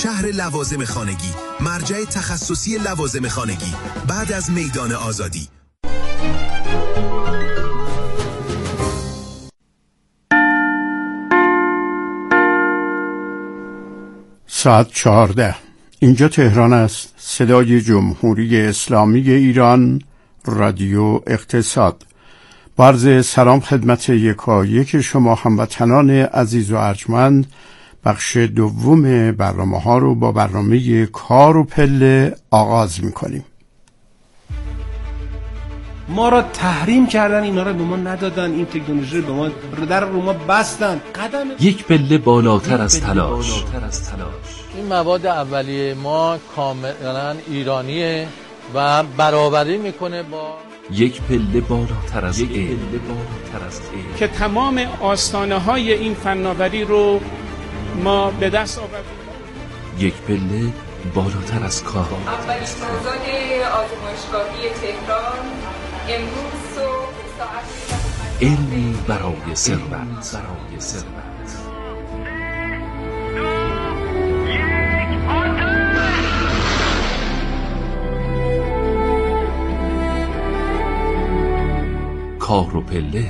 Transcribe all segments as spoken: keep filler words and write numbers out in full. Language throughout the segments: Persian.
شهر لوازم خانگی، مرجع تخصصی لوازم خانگی بعد از میدان آزادی. ساعت چهارده. اینجا تهران است. صدای جمهوری اسلامی ایران، رادیو اقتصاد. عرض سلام خدمت یکایک شما هموطنان عزیز و ارجمند. بخش دوم برنامه ها رو با برنامه کار و پله آغاز می‌کنیم. ما را تحریم کردن، اینا را به ما ندادن، این تکنولوژی رو به ما در رو ما بستن. قدم یک پله بالاتر از تلاش. این مواد اولیه ما کاملا ایرانیه و برابری میکنه با یک پله بالاتر از علم، که تمام آستانه های این فناوری رو ما به دست آوردیم. یک پله بالاتر از کار. اولین سازان آزمایشگاهی تهران امروز صبح ساعت علمی برای ثروت. کار و پله.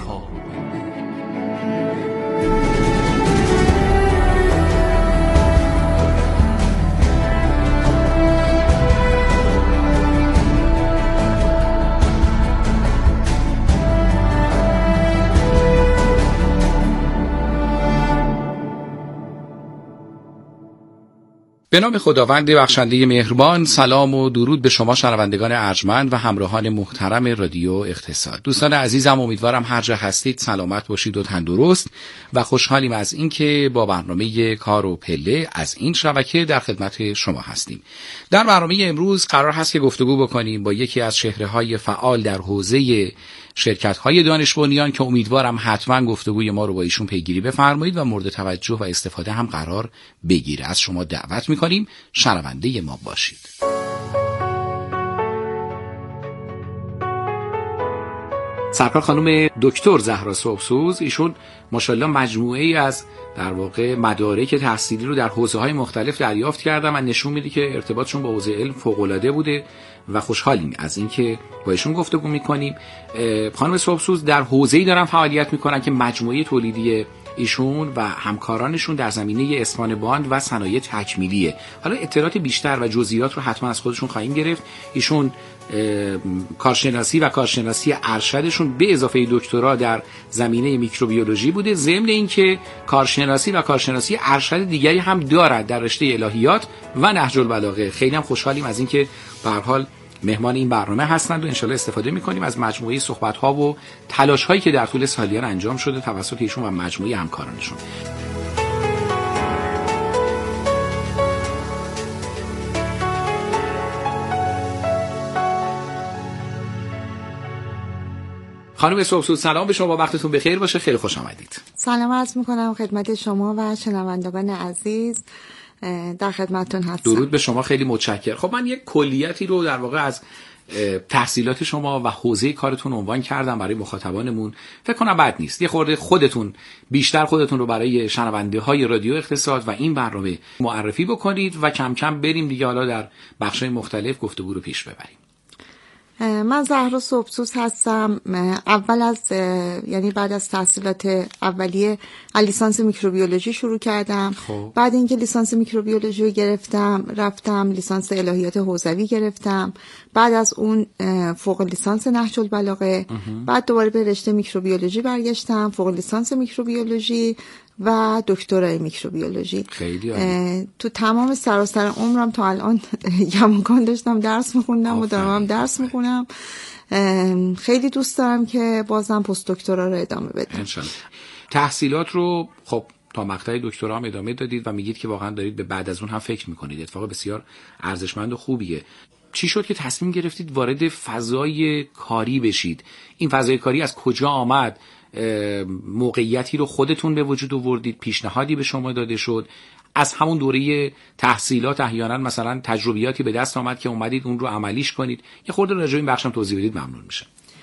به نام خداوند بخشنده مهربان. سلام و درود به شما شنوندگان ارجمند و همراهان محترم رادیو اقتصاد. دوستان عزیزم، امیدوارم هر جا هستید سلامت باشید و تندرست و خوشحالیم از اینکه با برنامه کار و پله از این شبکه در خدمت شما هستیم. در برنامه امروز قرار هست که گفتگو بکنیم با یکی از چهره‌های فعال در حوزه شرکت‌های دانش بنیان که امیدوارم حتما گفتگوی ما رو با ایشون پیگیری بفرمایید و مورد توجه و استفاده هم قرار بگیره. از شما دعوت می‌کنیم شنونده ما باشید. سرکار خانم دکتر زهرا صبحسوز، ایشون ماشاءالله مجموعه‌ای از در واقع مدارک تحصیلی رو در حوزه‌های مختلف دریافت کردن و نشون میده که ارتباطشون با حوزه علم فوق‌العاده بوده و خوشحالیم از اینکه با ایشون گفتگو می‌کنیم. خانم صبحسوز در حوزه‌ای دارن فعالیت می‌کنن که مجموعه تولیدی ایشون و همکارانشون در زمینه اسپان باند و صنایع تکمیلیه. حالا اطلاعات بیشتر و جزئیات رو حتما از خودشون خواهیم گرفت. ایشون کارشناسی و کارشناسی ارشدشون به اضافه دکترا در زمینه میکروبیولوژی بوده، ضمن اینکه کارشناسی و کارشناسی ارشد دیگری هم دارد در رشته الهیات و نهج البلاغه. خیلی هم خوشحالیم از اینکه به هر حال مهمان این برنامه هستند و انشالله استفاده می‌کنیم از مجموعه صحبت‌ها و تلاش‌هایی که در طول سالیان انجام شده توسط ایشون و مجموعه همکارانشون. خانم صبحسوز، سلام به شما، وقتتون بخیر باشه، خیلی خوش آمدید. سلام عرض می‌کنم خدمت شما و شنوندگان عزیز، در خدمتتون هستم. درود به شما، خیلی متشکرم. خب من یک کلیتی رو در واقع از تحصیلات شما و حوزه کارتون عنوان کردم برای مخاطبانمون. فکر کنم بد نیست یه خورده خودتون بیشتر خودتون رو برای شنونده های رادیو اقتصاد و این برنامه معرفی بکنید و کم کم بریم دیگه حالا در بخش‌های مختلف گفتگو رو پیش ببریم. من زهرا صبحسوز هستم. اول از یعنی بعد از تحصیلات اولیه لیسانس میکروبیولوژی شروع کردم. خوب. بعد اینکه لیسانس میکروبیولوژی رو گرفتم رفتم لیسانس الهیات حوزوی گرفتم. بعد از اون فوق لیسانس نهج البلاغه. بعد دوباره به رشته میکروبیولوژی برگشتم، فوق لیسانس میکروبیولوژی و دکترای میکروبیولوژی. خیلی عالی. تو تمام سراسر عمرم تا الان یمکان داشتم درس میخوندم و دارم هم درس میخونم. خیلی دوست دارم که بازم پست دکترا رو ادامه بدم. انشالله. تحصیلات رو خب تا مقطع دکترا هم ادامه دادید و میگید که واقعا دارید به بعد از اون هم فکر میکنید. اتفاق بسیار ارزشمند و خوبیه. چی شد که تصمیم گرفتید وارد فضای کاری بشید؟ این فضای کاری از کجا آمد؟ موقعیتی رو خودتون به وجود آوردید؟ پیشنهادی به شما داده شد؟ از همون دوره تحصیلات احیانا مثلا تجربیاتی به دست آمد که اومدید اون رو عملیش کنید؟ یه خورده راجع به این بخشم توضیح بدید ممنون میشه.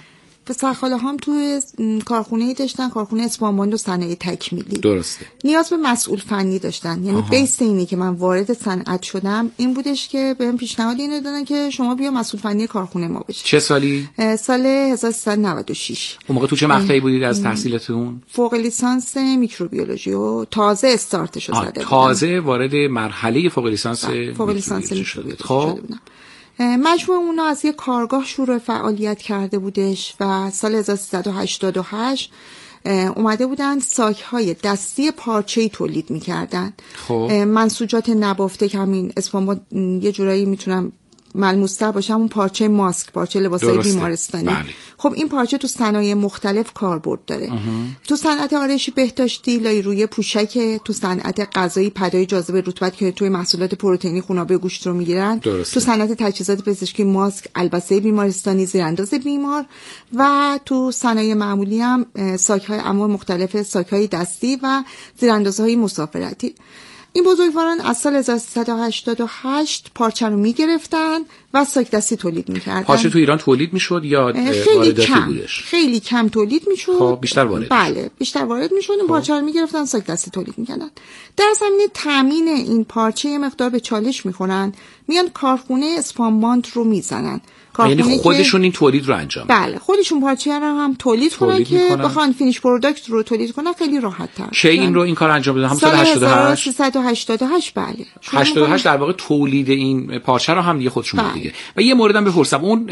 سرخاله هم توی کارخونه‌ای داشتن، کارخونه اسپانباند و صنایع تکمیلی. درسته. نیاز به مسئول فنی داشتن. یعنی بیس اینی که من وارد صنعت شدم این بودش که بهم پیشنهاد اینو دادن که شما بیا مسئول فنی کارخونه ما بشی. چه سالی؟ سال هزار و سیصد و نود و شش. اون موقع تو چه مقطعی بودید از تحصیلاتون؟ فوق لیسانس میکروبیولوژی و تازه استارتشو زده بودم. تازه وارد مرحله فوق لیسانس فوق لیسانس میکروبیولوژی شده بودم. مجموعه اونا از یک کارگاه شروع فعالیت کرده بودش و سال هزار و سیصد و هشتاد و هشت اومده بودن ساک‌های دستی پارچه‌ای تولید می‌کردن. خب منسوجات نبافته که همین اسپانباند یه جورایی میتونم ملموس‌تر باشه، همون پارچه ماسک، پارچه لباسای بیمارستانی. بله. خب این پارچه تو صنایع مختلف کاربرد داره. اه. تو صنعت آرایشی بهداشتی لایروی پوشک، تو صنعت غذایی پدای جاذبه رطوبت که توی محصولات پروتئینی خونابه گوشت رو میگیرن. درسته. تو صنعت تجهیزات پزشکی ماسک، البسه بیمارستانی، زیرانداز بیمار و تو صنایع معمولی هم ساک‌های انواع مختلف، ساک‌های دستی و زیراندازهای مسافرتی. این بزرگواران از سال هزار و سیصد و هشتاد و هشت پارچه رو میگرفتن و ساک دستی تولید میکردن. پارچه تو ایران تولید میشد یا وارداتی بودش؟ خیلی کم تولید میشد. خب بیشتر وارد. بله بیشتر وارد میشد. این پارچه رو میگرفتن ساک دستی تولید میکردن. در زمینه تامین این پارچه یه مقدار به چالش میخورن، میان کارخونه اسپانباند رو میزنن. یعنی خودشون این تولید رو انجام میدن. بله خودشون پارچه رو هم تولید, تولید کنن که بخوان فینیش پروداکت رو تولید کنن خیلی راحت تر. چه این رو این کار انجام بدن؟ هم سال هشتاد و هشت. هزار و سیصد و هشتاد و هشت بله. هشتاد و هشت در واقع تولید این پارچه رو هم دیگه خودشون بله. دیگه. و یه موردم بپرسم، اون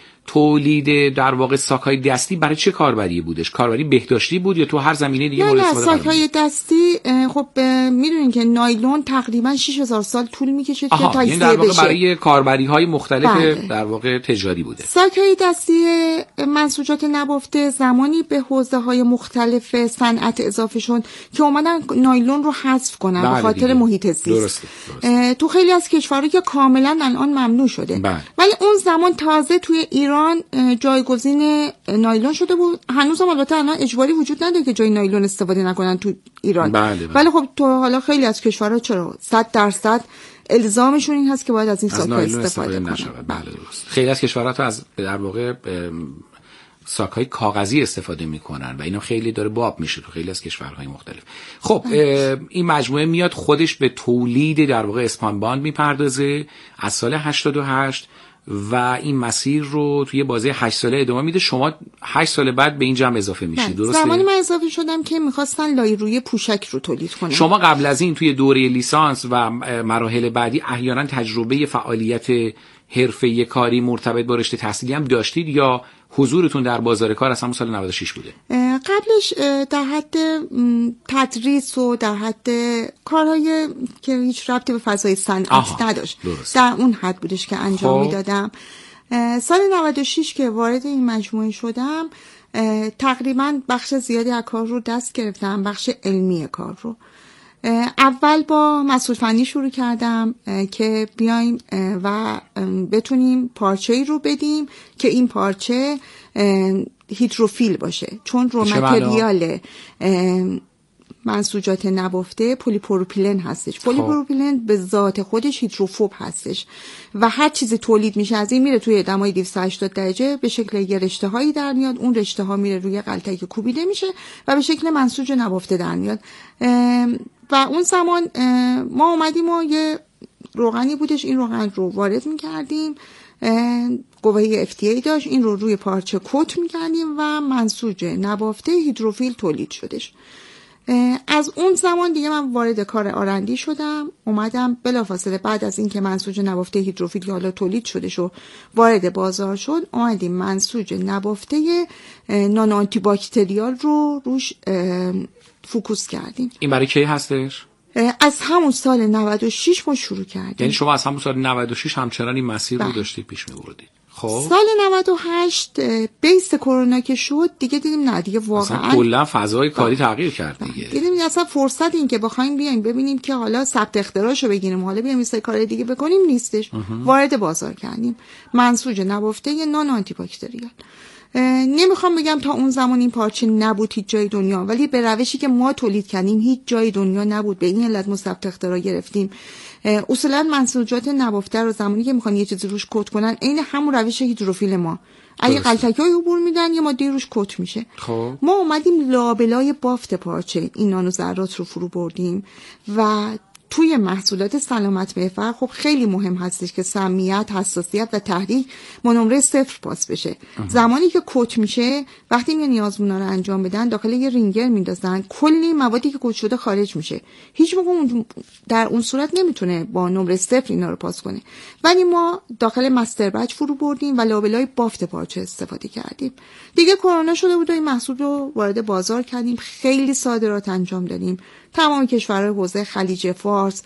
تولید در واقع ساک‌های دستی برای چه کاربری بودش؟ کاربری بهداشتی بود یا تو هر زمینه دیگه مورد استفاده بود؟ ساک‌های دستی خب میدونین که نایلون تقریبا شش هزار سال طول می‌کشه که تجزیه یعنی در واقع بشه. برای کاربری‌های مختلف بله. در واقع تجاری بوده. ساک‌های دستی منسوجات نبافته زمانی به حوزه‌های مختلف صنعت اضافه شد که اومدن نایلون رو حذف کنن بله به خاطر دیگه. محیط زیست. درسته. درسته. تو خیلی از کشورها که کاملا الان ممنوع شده. بله. ولی اون زمان تازه توی ایران جایگزین نایلون شده بود. هنوز هم البته الان اجباری وجود نداره که جای نایلون استفاده نکنن تو ایران. بله بله. ولی خب تو حالا خیلی از کشورها چرا صد درصد الزامشون این هست که باید از این ساک‌ها استفاده, استفاده کنن. بله درست. خیلی از کشورها تو از در واقع ساک‌های کاغذی استفاده میکنن و اینا خیلی داره باب میشه تو خیلی از کشورهای مختلف. خب این مجموعه میاد خودش به تولید در واقع اسپانباند میپردازه از سال هشتاد و هشت و این مسیر رو توی بازه هشت ساله ادامه میده. شما هشت سال بعد به این جمع اضافه میشید، درسته؟ زمانی من اضافه شدم که میخواستن لایروی پوشک رو تولید کنن. شما قبل از این توی دوره لیسانس و مراحل بعدی احیانا تجربه فعالیت حرفه‌ای کاری مرتبط با رشته تحصیلی هم داشتید یا حضورتون در بازار کار از همون سال نود و شش بوده؟ قبلش در حد تدریس و در حد کارهای که هیچ ربطی به فضای صنعت نداشت درست. در اون حد بودش که انجام میدادم. سال نود و شش که وارد این مجموعه شدم تقریبا بخش زیادی از کار رو دست گرفتم، بخش علمی کار رو. اول با مسئول فنی شروع کردم که بیایم و بتونیم پارچه‌ای رو بدیم که این پارچه هیدروفیل باشه، چون رو متریال منسوجات نبافته پلی پروپیلن هستش. پلی پروپیلن به ذات خودش هیدروفوب هستش و هر چیزی تولید میشه از این میره توی دمای دویست و هشتاد درجه به شکل یه رشته هایی در میاد، اون رشته ها میره روی قلتکی که کوبیده میشه و به شکل منسوج نبافته در میاد. و اون زمان ما اومدیم و یه روغنی بودش، این روغن رو وارد میکردیم، گواهی اف دی ای داشت، این رو روی پارچه کت میکردیم و منسوج نبافته هیدروفیل تولید شدش. از اون زمان دیگه من وارد کار آرندی شدم، اومدم بلافاصله بعد از اینکه منسوج نبافته هیدروفیل که حالا تولید شده شو وارد بازار شد، اومدیم منسوج نبافته نانو آنتی باکتریال رو روش فوکوس کردیم. این برای کی هستش؟ از همون سال نود و شش ما شروع کردیم. یعنی شما از همون سال نود و شش همچنان این مسیر رو داشتید پیش می‌بردید. خب سال نود و هشت بیس کرونا که شد دیگه دیدیم نه دیگه واقعا کلا فضای کاری تغییر کرد دیگه. دیدیم اصلا فرصت این که بخوایم بیایم ببینیم که حالا ثبت اختراعشو بگیریم، حالا بیایم یه کار دیگه بکنیم نیستش. وارد بازار کردیم منسوج نبافته نانو آنتی باکتریال. نمیخوام بگم تا اون زمان این پارچه نبود هیچ جای دنیا، ولی به روشی که ما تولید کردیم هیچ جای دنیا نبود. به این علت ما ثبت اختراع گرفتیم. اصولا منسوجات نبافته رو زمانی که میخوان یه چیزی روش کد کنن عین همون روش هیدروفیل ما، اگه غلطک‌های عبور میدن یه ماده روش کت میشه. خب ما اومدیم لابلای بافت پارچه این نانو ذرات رو فرو بردیم و توی محصولات سلامت محور خب خیلی مهم هستش که سمیت، حساسیت و تحریک با نمره صفر پاس بشه. اه. زمانی که کت میشه وقتی میان نیازمونا رو انجام بدن داخل یه رینگر میندازن، کلی موادی که کت شده خارج میشه. هیچ موقع در اون صورت نمیتونه با نمره صفر اینا رو پاس کنه. ولی ما داخل مستر بچ فرو بردیم و لابلای بافت پارچه استفاده کردیم. دیگه کرونا شده بود و این محصول رو وارد بازار کردیم، خیلی صادرات انجام دادیم. تمام کشورهای حوزه خلیج فارس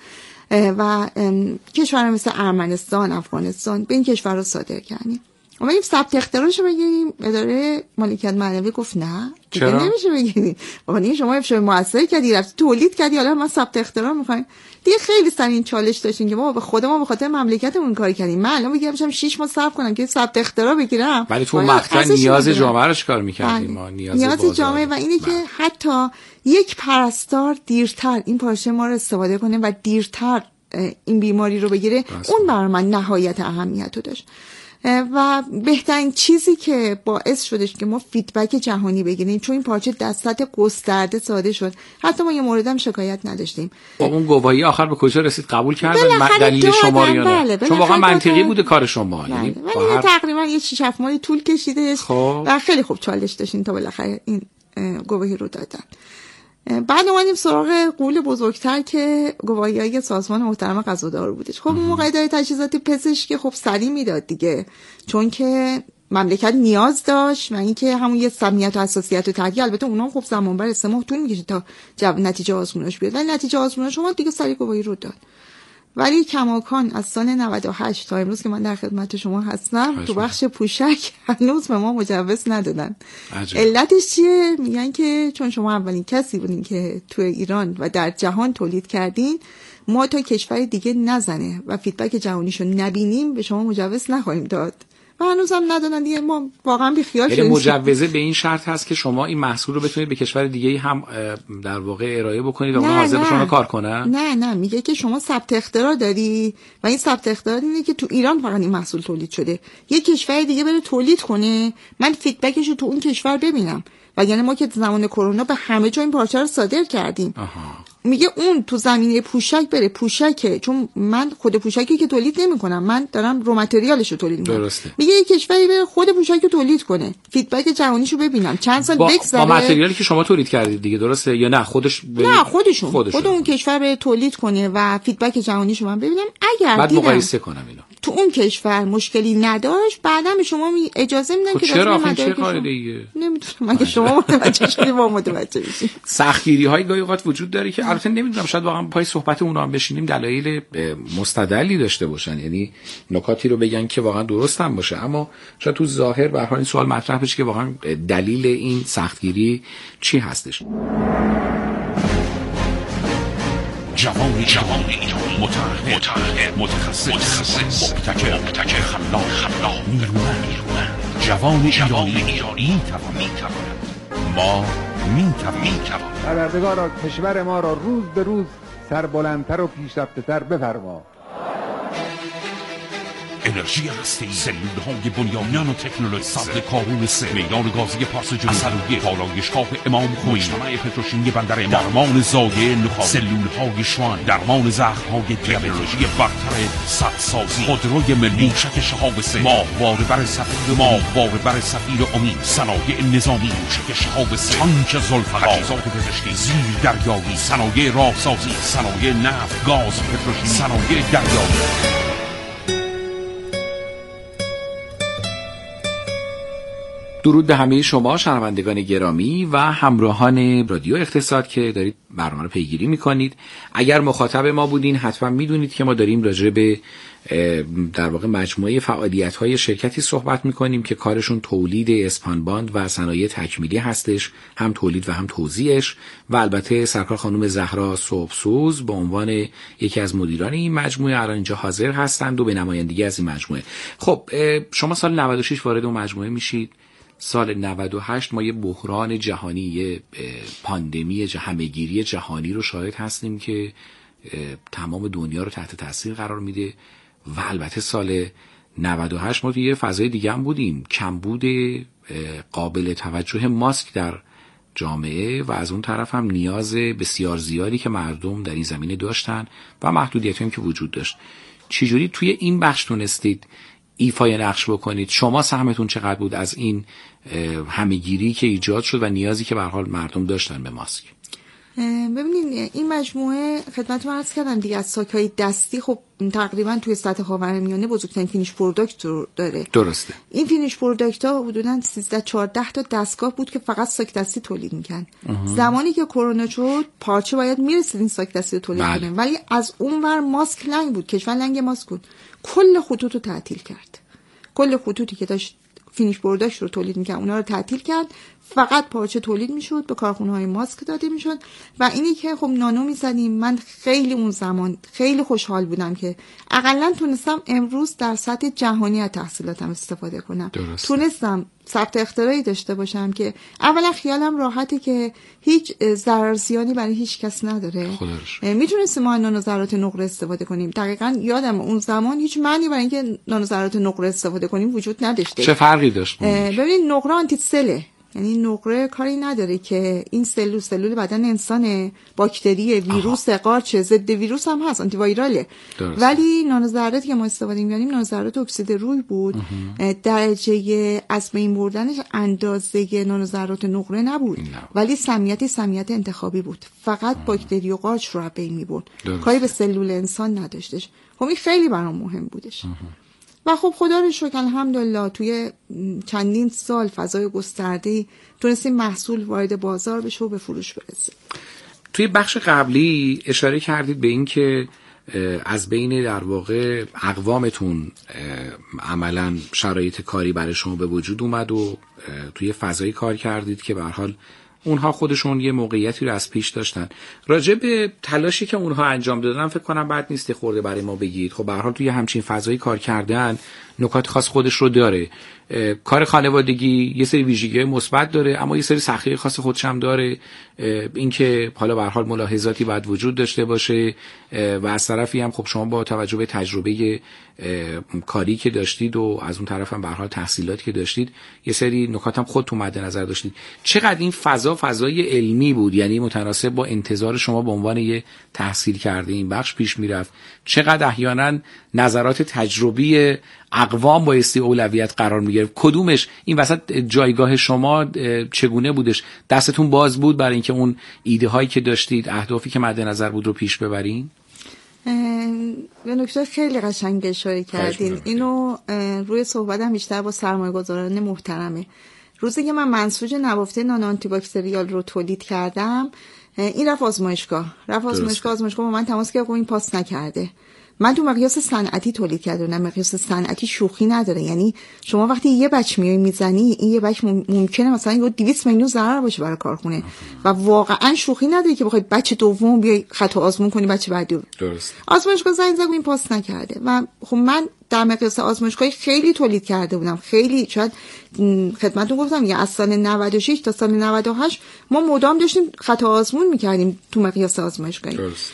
و کشورها مثل ارمنستان، افغانستان به این کشورها صادر کردیم. اما این ثبت اختراعش رو بگیریم، اداره مالکیت معنوی گفت نه دیگه نمیشه بگیریم. واقعا شما افشای موثر کردی، رفتی تولید کردی، حالا ما ثبت اختراع می‌خوایم. دیگه خیلی سر این چالش داشتیم که ما به خود ما به خاطر مملکتمون کار کردیم. من الان میگم میشم شش ماه صبر کنم که ثبت اختراع بگیرم. ولی تو مقطع نیاز جامعه رو چیکار می‌کردیم ما؟ نیاز, نیاز جامعه و اینه که حتی یک پرستار دیرتر این پارچه ما رو استفاده کنه و دیرتر این بیماری رو بگیره، اون برای من نهایت اهمیت رو داشت. و بهترین چیزی که باعث شدش که ما فیدبک جهانی بگیریم، چون این پارچه در سطح گسترده صادر شد، حتی ما یه موردم شکایت نداشتیم. با اون گواهی آخر به کجا رسید؟ قبول کردن دلیل شما یا نه؟ چون واقعا منطقی بوده کار شما. یعنی هر... تقریبا یه شش هفت ماه طول کشیدش و خیلی خوب چالش داشتین تا بالاخره این گواهی رو دادن. بعد اومدیم سراغ قول بزرگتر که گواهی‌های سازمان محترم قضادار بودش. خب موقع اداره تجهیزات پزشکی خب سریع میداد دیگه، چون که مملکت نیاز داشت و اینکه همون یه سمیت و حساسیت و تحریک، البته اونها خب زمان بر سه ماه طول می‌کشه تا جواب نتیجه آزمونش بیاد، ولی نتیجه آزمونش شما دیگه سریع گواهی رو داد. ولی کماکان از سال نود و هشت تا امروز که من در خدمت شما هستم تو بخش پوشک هنوز به ما مجوز ندادن. عجب. علتش چیه؟ میگن که چون شما اولین کسی بودین که تو ایران و در جهان تولید کردین، ما تا کشور دیگه نزنه و فیدبک جهانیشو نبینیم به شما مجوز نخواهیم داد. و هنوز هم ندادن دیگه. ما واقعا بی خیال شدیم. مجوزه به این شرط هست که شما این محصول رو بتونید به کشور دیگه هم در واقع ارائه بکنید و اونها حاضر به شما کار کنن؟ نه نه، میگه که شما ثبت اختراع داری و این ثبت اختراع اینه که تو ایران فقط این محصول تولید شده، یه کشور دیگه بره تولید کنه، من فیدبکش رو تو اون کشور ببینم. و یعنی ما که زمان کرونا به همه جا این پارچه رو صادر کردیم. آها. میگه اون تو زمینه پوشک بره، پوشکه، چون من خود پوشکی که تولید نمی‌کنم، من دارم رو متریالش رو تولید می‌کنم. میگه یک کشوری بره خود پوشک رو تولید کنه، فیدبک جهانیشو ببینم، چند سال بگذره. با متریالی که شما تولید کردید دیگه، درسته یا نه؟ خودش ب... نه خودشون. خودشون خود اون کشور بره تولید کنه و فیدبک جهانیشو من ببینم. اگر بعد مقایسه کنم اینا تو اون کشور مشکلی نداشت، بعدا به شما می اجازه میدن که چرا چه کار دیگه نمیدونم. مگه شما متوجه شدی ما متوجه بشیم؟ سختگیری‌های گاهی اوقات وجود داره که البته نمیدونم، شاید واقعا پای صحبت اون رو هم بشینیم دلایل مستدلی داشته باشن، یعنی نکاتی رو بگن که واقعا درست هم باشه، اما شاید تو ظاهر به هر حال این سوال مطرح بشه که واقعا دلیل این سختگیری چی هستش. جوان جوان ایرانی متعهد متعهد متخصص متخصص مبتکر مبتکر خلاق خلاق نیرومند جوان ایرانی ایرانی میتواند ما میتوانیم پروردگارا کشور ما را روز به روز سربلندتر و پیشرفته‌تر بفرما. انرژی هستی، سلول‌های بنیانی و تکنولوژی، سد کارون سه، میدان گازی پارس جنوبی، اصلویه، پالایشگاه امام خمینی، مجتمع پتروشیمی بندر امام، درمان زایع نخاع، سلول‌های شوان، درمان زخم‌های تکنولوژی برتر صدسازی، خودروی ملی، موشک شهاب سه، ماهواره بر سفیر ماهواره بر سفیر امید، صنایع نظامی، موشک شهاب سه، تانک ذوالفقار، تجهیزات پزشکی، زیر دریایی، صنایع راهسازی، صنایع نفت، گاز، پتروشیمی، صنایع دریایی. درود به همه شما شنوندگان گرامی و همراهان رادیو اقتصاد که دارید برنامه رو پیگیری میکنید. اگر مخاطب ما بودین حتما میدونید که ما داریم راجع به در واقع مجموعه فعالیت‌های شرکتی صحبت میکنیم که کارشون تولید اسپانباند و صنایع تکمیلی هستش، هم تولید و هم توزیعش، و البته سرکار خانم زهرا صبحسوز به عنوان یکی از مدیران این مجموعه الان اینجا حاضر هستند و به نمایندگی از این مجموعه. خب شما سال نود و شش وارد اون مجموعه میشید. سال نود و هشت ما یه بحران جهانی، یه پاندمی همه‌گیری جهانی رو شاهد هستیم که تمام دنیا رو تحت تاثیر قرار میده. و البته سال نود و هشت ما توی یه فضای دیگه هم بودیم، کمبود قابل توجه ماسک در جامعه و از اون طرف هم نیاز بسیار زیادی که مردم در این زمینه داشتن و محدودیتی هم که وجود داشت. چجوری توی این بخش تونستید ایفای نقش بکنید؟ شما سهمتون چقدر بود از این همه‌گیری که ایجاد شد و نیازی که به هر حال مردم داشتن به ماسک؟ ببینید این مجموعه خدمتتون عرض کردم دیگه از ساک‌های دستی خب تقریبا توی سطح خاورمیانه بزرگترین فینیش پروداکت رو داره. درسته. این فینیش پروداکت ها حدوداً سیزده چهارده تا دستگاه بود که فقط ساک دستی تولید می‌کردن. زمانی که کرونا شد پارچه باید میرسید این ساک دستی رو تولید کنه، ولی از اونور ماسک لنگ بود، کشور لنگ ماسک بود. کل خطوط رو تعطیل کرد. کل خطوطی که داشت فینیش پروداکت رو تولید می‌کرد اونا رو تعطیل کرد، فقط پارچه تولید میشد، به کارخونه‌های ماسک داده میشد. و اینی که خب نانو میزدیم، من خیلی اون زمان خیلی خوشحال بودم که اقلا تونستم امروز در سطح جهانی از تحصیلاتم استفاده کنم. درسته. تونستم ثبت اختراعی داشته باشم که اولا خیالم راحته که هیچ ضرر زیانی برای هیچ کس نداره. میتونستیم ما نانو ذرات نقره استفاده کنیم. دقیقاً یادم اون زمان هیچ معنی برای اینکه نانو ذرات نقره استفاده کنیم وجود نداشته. چه فرقی داشت؟ ببینید نقره آنتی سله، یعنی نقره کاری نداره که این سلول سلول بدن انسان، باکتری، ویروس، قارچ، ضد ویروس هم هست، آنتی وایراله. ولی نانوذراتی که ما استفاده می‌کنیم نانوذرات اکسید روی بود. درجه از بین بردنش اندازه نانوذرات نقره نبود، نه. ولی سمیت سمیت انتخابی بود، فقط اه. باکتری و قارچ رو بین می‌برد، کاری به سلول انسان نداشتش. خب این خیلی برام مهم بودش. اه. و خب خدا رو شکر الحمدلله توی چندین سال فضای گسترده‌ای تونستیم محصول وارد بازار بشه و به فروش برسه. توی بخش قبلی اشاره کردید به این که از بین در واقع اقوامتون عملاً شرایط کاری برای شما به وجود اومد و توی فضایی کار کردید که به هر حال اونها خودشون یه موقعیتی رو از پیش داشتن. راجع به تلاشی که اونها انجام دادن فکر کنم بد نیست خورده برای ما بگید. خب به هر حال توی همچین فضایی کار کردن نکات خاص خودش رو داره. کار خانوادگی یه سری ویژگی مثبت داره، اما یه سری سختی خاص خودش هم داره. اینکه حالا به هر حال ملاحظاتی باید وجود داشته باشه و از طرفی هم خب شما با توجه به تجربه کاری که داشتید و از اون طرف هم به هر حال تحصیلاتی که داشتید یه سری نکات هم خودتون مد نظر داشتید. چقدر این فضا فضای علمی بود، یعنی متناسب با انتظار شما به عنوان یه تحصیل کرده این بخش پیش میرفت؟ چقدر احیانا نظرات تجربی اقوام بایستی اولویت قرار میگرفت؟ کدومش این وسط جایگاه شما چگونه بودش؟ دستتون باز بود برای اینکه اون ایده هایی که داشتید، اهدافی که مد نظر بود رو پیش ببرین؟ به نکته خیلی قشنگ اشاره کردین. اینو روی صحبتم بیشتر با سرمایه‌گذاران محترمه. روزی که من منسوج نوافته نانو آنتی باکتریال رو تولید کردم، این رفت آزمایشگاه رفت آزمایشگاه آزمایشگاه با من تماس گرفت، این پاس نکرده. من تو مقیاس صنعتی تولید کردم، نه مقیاس صنعتی شوخی نداره. یعنی شما وقتی یه بچ میای میزنی، این یه بچ ممکنه مثلا یه دویست میلیون ضرر باشه برای کارخونه و واقعا شوخی نداره که بخواید بچه دوم بیای خطا آزمون کنی بچه بعدی. درست. آزمایشگاه زنگ زد این پاس نکرده و خب من در مقیاس آزمایشگاهی خیلی تولید کرده بودم، خیلی. شاید خدمتتون گفتم یه از سال نود و شش تا سال نود و هشت ما مدام داشتیم خطا آزمون میکردیم تو مقیاس آزمایشگاهی. درست.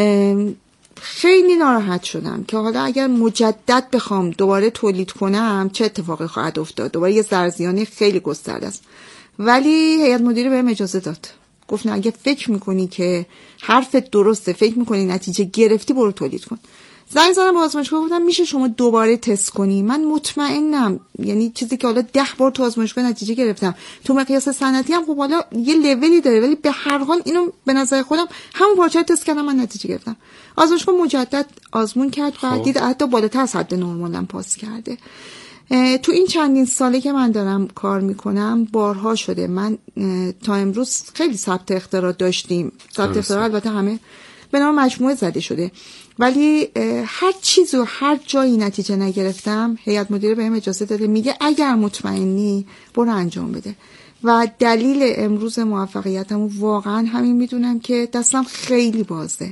خیلی ناراحت شدم که حالا اگر مجدد بخوام دوباره تولید کنم چه اتفاقی خواهد افتاد. دوباره یه ضررزیانی خیلی گسترده است. ولی هیئت مدیره بهم اجازه داد، گفت نه اگه فکر میکنی که حرفت درسته، فکر میکنی نتیجه گرفتی، برو تولید کن. زنگ زدم به آزمایشگاه گفتم میشه شما دوباره تست کنی؟ من مطمئنم، یعنی چیزی که حالا ده بار تو آزمایشگاه نتیجه گرفتم تو مقیاس صنعتی هم خب حالا یه لولی داره، ولی به هر حال اینو به نظر خودم همون پارچه تست کردم، من نتیجه گرفتم. آزمایشگاه مجدد آزمون کرد و دید حتی بالاتر از حد نرمالم پاس کرده. تو این چندین ساله که من دارم کار میکنم بارها شده من تا امروز خیلی ثبت اختراع داشتیم. ثبت اختراع البته همه به نام مجموعه زده شده، ولی هر چیز و هر جایی نتیجه نگرفتم هیئت مدیره بهم اجازه داده، میگه اگر مطمئنی برو انجام بده. و دلیل امروز موفقیتم واقعا همین میدونم که دستم خیلی بازه.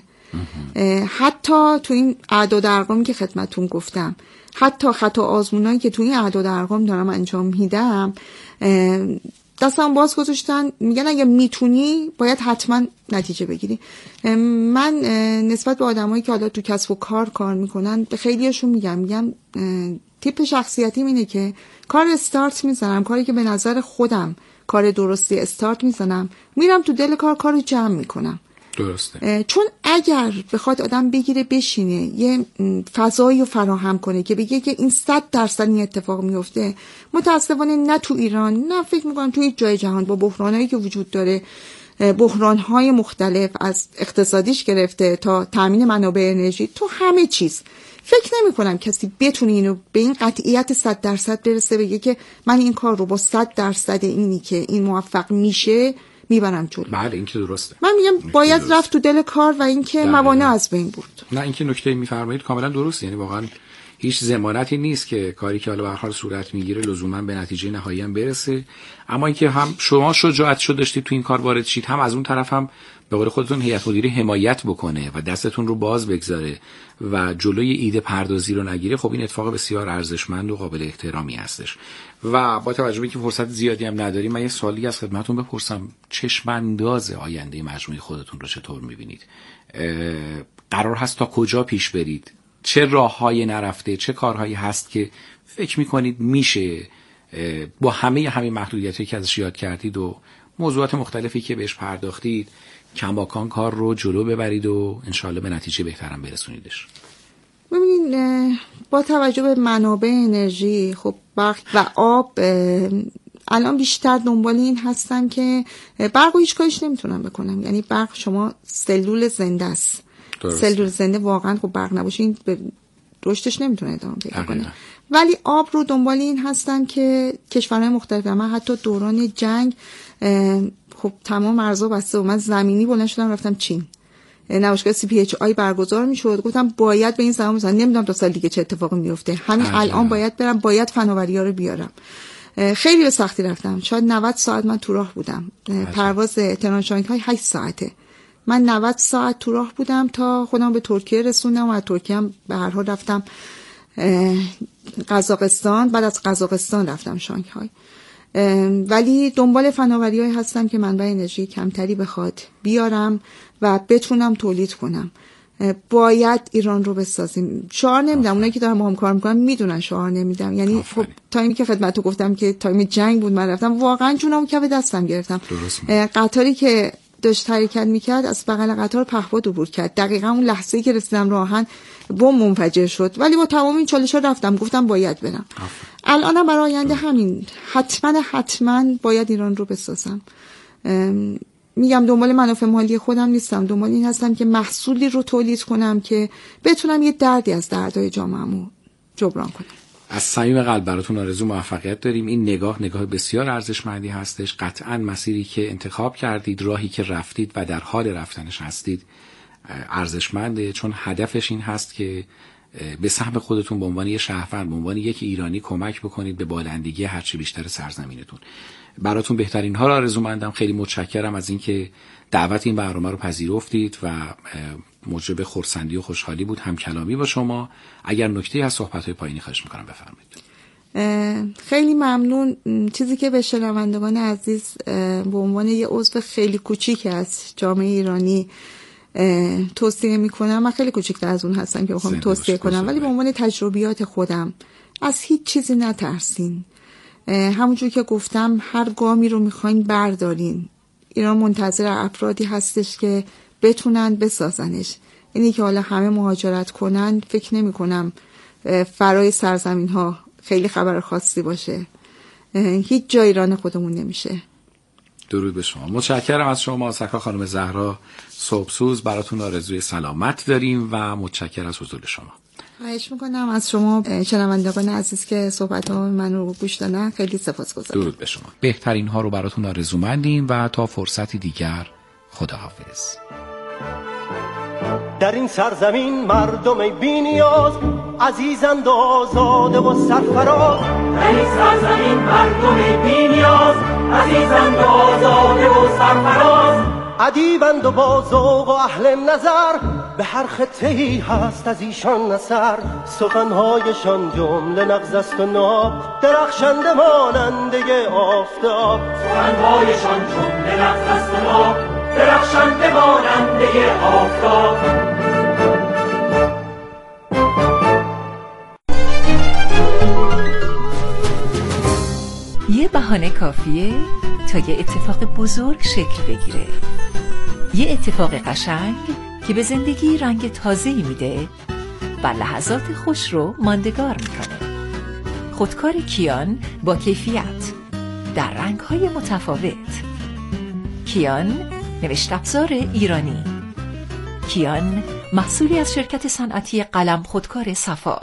حتی تو این اعداد ارقامی که خدمتتون گفتم، حتی خطا آزمونایی که تو این اعداد ارقام دارم انجام میدم، دستم باز گذاشتن، میگن اگه میتونی باید حتما نتیجه بگیری. من نسبت به آدمایی که حالا تو کسب و کار کار میکنن به خیلیشون میگم میگم تیپ شخصیتیم اینه که کار استارت میزنم، کاری که به نظر خودم کار درستی استارت میزنم، میرم تو دل کار کارو جمع میکنم. درسته. چون اگر بخواد آدم بگیره بشینه یه فضایی رو فراهم کنه که بگه که این صد درصد این اتفاق میفته، متاسفانه نه تو ایران نه فکر میکنم توی جای جهان با بحرانایی که وجود داره، بحرانهای مختلف از اقتصادیش گرفته تا تامین منابع انرژی، تو همه چیز فکر نمی کنم کسی بتونه اینو به این قطعیت صد درصد برسه بگه که من این کار رو با صد درصد اینی که این موفق میشه میبرم جلو. بله این که درسته. من میگم باید درسته. رفت تو دل کار و این که موانع از بین برد. نه این که نکته میفرمایید کاملا درسته، یعنی واقعا هیچ ضمانتی نیست که کاری که حالا به هر حال صورت میگیره لزوما به نتیجه نهایی هم برسه، اما اینکه هم شما شجاعت شد داشتید تو این کار وارد شید، هم از اون طرف هم به قول خودتون هیئت مدیره حمایت بکنه و دستتون رو باز بگذاره و جلوی ایده پردازی رو نگیره، خب این اتفاق بسیار ارزشمند و قابل احترامی هستش. و با توجه به اینکه فرصت زیادی هم نداریم، من یه سوالی از خدمتتون بپرسم، چشم انداز آینده مجموعه خودتون رو چطور می‌بینید؟ قرار هست تا کجا پیش برید؟ چه راه‌هایی نرفته، چه کارهایی هست که فکر می‌کنید میشه با همه همین محدودیتایی که ازش یاد کردید و موضوعات مختلفی که بهش پرداختید کماکان کار رو جلو ببرید و انشالله به نتیجه بهترم برسونیدش؟ ببینید با توجه به منابع انرژی، خب برق و آب الان بیشتر دنبال این هستم که برق رو هیچ کاریش نمیتونم بکنم، یعنی برق شما سلول زنده است، سلول زنده واقعا خب برق نباشه این رشدش نمیتونه ادامه پیدا کنه. ولی آب رو دنبال این هستن که کشورهای مختلف، من حتی دوران جنگ خب تمام مرزها بسته و من زمینی بلند شدم رفتم چین، نمایشگاه سی پی اچ آی برگزار میشد، گفتم باید به این زمان بزنم، نمیدونم تا سال دیگه چه اتفاقی میفته، همین الان باید برم، باید فناوری‌ها رو بیارم. خیلی به سختی رفتم، شاید نود ساعت من تو راه بودم. پرواز تهران شانگهای هشت ساعته، من نود ساعت تو راه بودم تا خودم به ترکیه رسوندم و از ترکیه هم به هر حال رفتم قزاقستان، بعد از قزاقستان رفتم شانگهای. ولی دنبال فناوری‌هایی هستم که منبع انرژی کمتری بخواد بیارم و بتونم تولید کنم. باید ایران رو بسازیم. شعار نمیدم، اونایی که دارن با هم کار میکنن میدونن شعار نمیدم، یعنی خب تایمی که خدمتتو گفتم که تایم جنگ بود من رفتم، واقعا جونم کف دستم گرفتم. قطاری که داشت حرکت میکرد از بغل قطار پهپاد عبور کرد، دقیقا اون لحظه‌ای که رسیدم راهن بمب منفجر شد، ولی با تمام این چالش‌ها رفتم، گفتم باید برم. الانم برای آینده همین، حتما حتما باید ایران رو بسازم. میگم دنبال منافع مالی خودم نیستم، دنبال این هستم که محصولی رو تولید کنم که بتونم یه دردی از دردهای جامعه‌مو جبران کنم. از صمیم قلب براتون آرزو موفقیت داریم. این نگاه نگاه بسیار ارزشمندی هستش. قطعاً مسیری که انتخاب کردید، راهی که رفتید و در حال رفتنش هستید ارزشمنده، چون هدفش این هست که به سهم خودتون به عنوان یک شهروند، به عنوان یک ایرانی کمک بکنید به بالندگی هرچی بیشتر سرزمینتون. براتون بهترین ها را آرزومندم. خیلی متشکرم از اینکه دعوت این برنامه رو پذیرفتید و موجب خرسندی و خوشحالی بود هم کلامی با شما. اگر نکته‌ای از صحبت‌های پایینی خواهش می‌کنم بفرمایید. خیلی ممنون. چیزی که به شنوندگان عزیز به عنوان یه عضو خیلی کوچیک از جامعه ایرانی توصیه میکنم، من خیلی کوچیک‌تر از اون هستم که بخوام توصیه کنم، ولی به عنوان تجربیات خودم از هیچ چیزی نترسین. همونجور که گفتم هر گامی رو میخواین بردارین. ایران منتظر افرادی هستش که بتونن بسازنش. اینی که حالا همه مهاجرت کنن فکر نمی کنم فرای سرزمین ها خیلی خبر خاصی باشه. هیچ جای ایران خودمون نمیشه. درود به شما. متشکرم از شما سرکار خانم زهرا صبحسوز. براتون آرزوی سلامت داریم و متشکرم از حضور شما. خواهش میکنم از شما شنوندگان عزیز که صحبت ها من رو گوش دادن، خیلی سپاسگزارم. درود به شما. بهترین ها رو براتون آرزومندیم و تا فرصتی دیگر خداحافظ. در این سرزمین مردم بی نیاز، عزیزند و آزاده و سرفراز. در این سرزمین مردم بی نیاز، عزیزند و آزاده و سرفراز. ادیبند و با ذوق و اهل نظر، به هر خطه‌ای هست از ایشان اثر، سخنهایشان جمله نغز است و ناب، درخشنده ماننده آفتاب. سخنهایشان جمله نغز است و ناب، درخشنده ماننده آفتاب. یه بهانه کافیه تا یه اتفاق بزرگ شکل بگیره. یه اتفاق قشنگ که به زندگی رنگ تازه‌ای میده و لحظات خوش رو ماندگار میکنه. خودکار کیان با کیفیت در رنگ‌های متفاوت. کیان نوشت افزار ایرانی. کیان محصولی از شرکت صنعتی قلم خودکار صفا.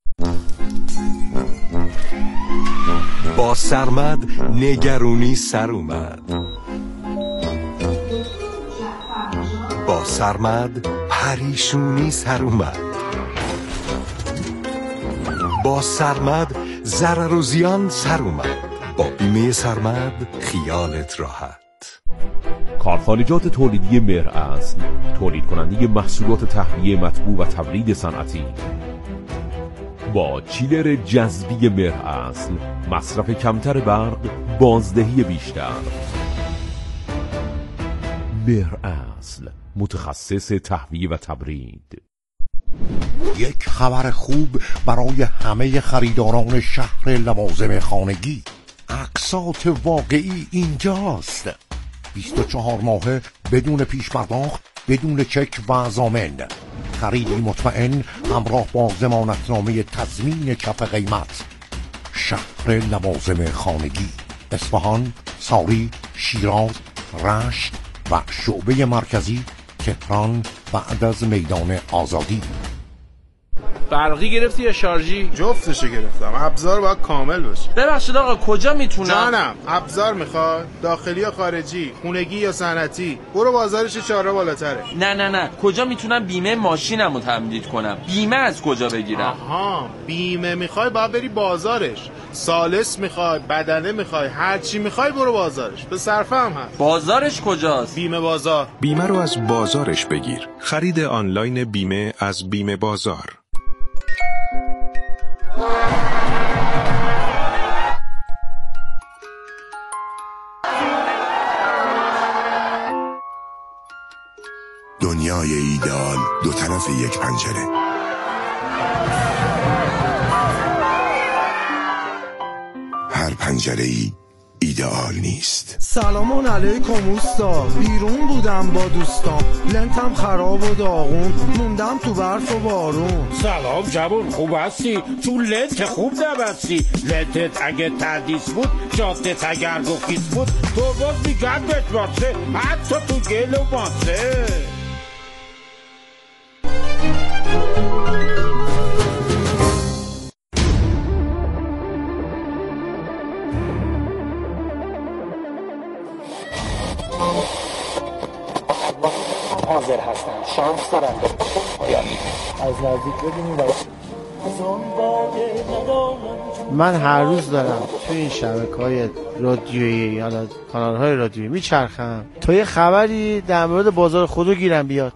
با سرمد نگرونی سر اومد، با سرمد پریشونی سر اومد، با سرمد ضرر و زیان سر اومد. با بیمه سرمد خیالت راحت. کارخانجات تولیدی مهراصل، تولید کننده محصولات تهویه مطبوع و تبرید صنعتی. با چیلر جذبی مهراصل، مصرف کمتر برق، بازدهی بیشتر. مهراصل، متخصص تهویه و تبرید. یک خبر خوب برای همه خریداران شهر لوازم خانگی. اقساط واقعی اینجاست. بیست و چهار ماهه بدون پیش پرداخت، بدون چک و ضامن. خریدی مطمئن همراه با ضمانتنامه تضمین کف قیمت. شهر لوازم خانگی، اصفهان، ساری، شیراز، رشت و شعبه مرکزی تهران بعد از میدان آزادی. برقی گرفتی یا شارژی؟ جفتشو گرفتم. ابزار باید کامل باشه. ببخشید آقا کجا میتونم؟ جانم، ابزار میخواد؟ داخلی یا خارجی؟ خونگی یا صنعتی؟ برو بازارش چهارراه بالاتره. نه نه نه، کجا میتونم بیمه ماشینمو تمدید کنم؟ بیمه از کجا بگیرم؟ آها، بیمه میخوای باید بری بازارش. سالس میخوای، بدنه میخوای، هر چی میخوای برو بازارش. به صرفه هم هست. بازارش کجاست؟ بیمه بازار. بیمه رو از بازارش بگیر. خرید آنلاین بیمه از بیمه بازار. دنیای ایدئال دو طرف یک پنجره. هر پنجره‌ای ایدئال نیست. سلام علیکم اوستا، بیرون بودم با دوستام، لنتم خراب و داغون، موندم تو برف و بارون. سلام جوون، خوب هستی؟ تو لنت خوب نبستی. لنتت اگه تردیس بود، جادت اگر گفیس بود، تو باز میگم بهت واسه، حتی تو گل و ماسه. حاضر هستم، شانس دارم. از نزدیک ببینیم. من هر روز دارم تو این شبکه‌های رادیویی یا کانال‌های رادیویی میچرخم تا یه خبری در مورد بازار خودرو گیرم بیاد.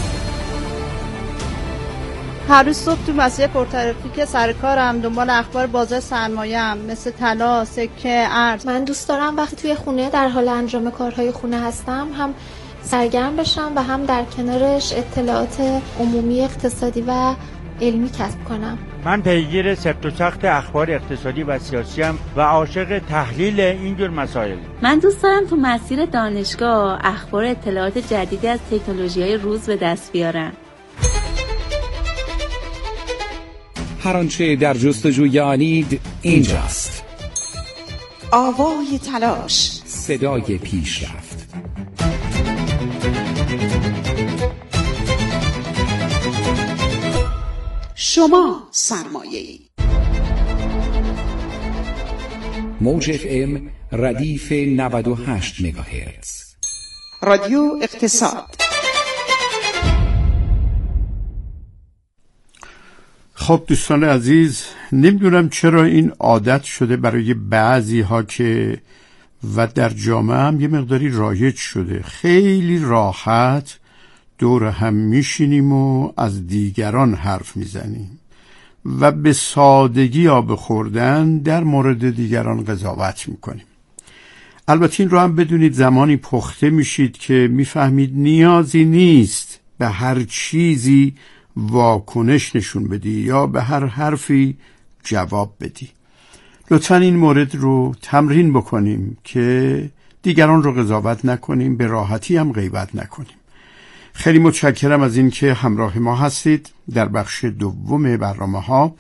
هر روز صبح تو مسیر پرترافیک سر کارم دنبال اخبار بازار سرمایه‌ام، مثل طلا، سکه، ارز. من دوست دارم وقتی توی خونه در حال انجام کارهای خونه هستم هم سرگرم بشم و هم در کنارش اطلاعات عمومی اقتصادی و علمی کسب کنم. من پیگیر سفت و سخت اخبار اقتصادی و سیاسی ام و عاشق تحلیل اینجور مسائل. من دوست دارم تو مسیر دانشگاه اخبار اطلاعات جدیدی از تکنولوژی‌های روز به دست بیارم. هر آنچه در جستجوی آنید اینجاست. آوای تلاش، صدای پیشرفت. شما سرمایه‌ای. موج اف ام ردیف نود و هشت مگاهرتز. رادیو اقتصاد. خب دوستان عزیز، نمیدونم چرا این عادت شده برای بعضی ها که و در جامعه هم یه مقداری رایج شده، خیلی راحت دور هم میشینیم و از دیگران حرف میزنیم و به سادگی آب خوردن در مورد دیگران قضاوت میکنیم. البته این رو هم بدونید زمانی پخته میشید که میفهمید نیازی نیست به هر چیزی واکنش نشون بدی یا به هر حرفی جواب بدی. لطفاً این مورد رو تمرین بکنیم که دیگران رو قضاوت نکنیم، به راحتی هم غیبت نکنیم. خیلی متشکرم از این که همراه ما هستید. در بخش دوم برنامه ها